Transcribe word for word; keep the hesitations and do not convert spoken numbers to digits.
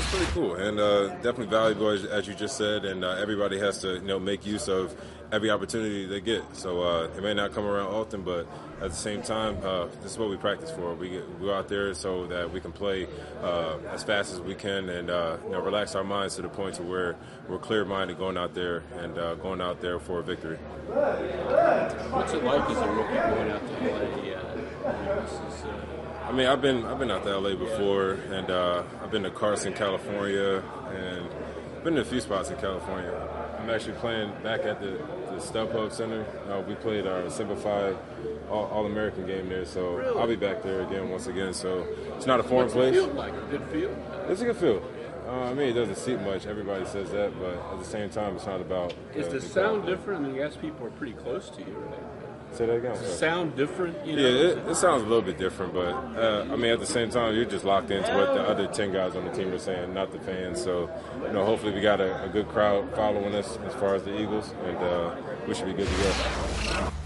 it's pretty cool and uh, definitely valuable, as, as you just said. And uh, everybody has to, you know, make use of every opportunity they get. So uh, it may not come around often, but at the same time, uh, this is what we practice for. We, get, we go out there so that we can play uh, as fast as we can and uh, you know, relax our minds to the point to where we're clear-minded going out there and uh, going out there for a victory. What's it like as a rookie going out to L A? Uh, you know, this is, uh... I mean, I've been I've been out to L A before, and uh, I've been to Carson, California, and been to a few spots in California. I'm actually playing back at the, the StubHub Center. Uh, we played our Simplified All, All-American game there, so really? I'll be back there again once again. So it's not a foreign What's place. What's the field like? A good field? It's a good field. Uh, I mean, it doesn't seat much. Everybody says that, but at the same time, it's not about. Is uh, the sound different? I mean, I guess people are pretty close to you, right? Say that again. Does it sound different? You know? Yeah, it, it sounds a little bit different, but uh, I mean, at the same time, you're just locked into what the other ten guys on the team are saying, not the fans. So, you know, hopefully we got a, a good crowd following us as far as the Eagles, and uh, we should be good to go.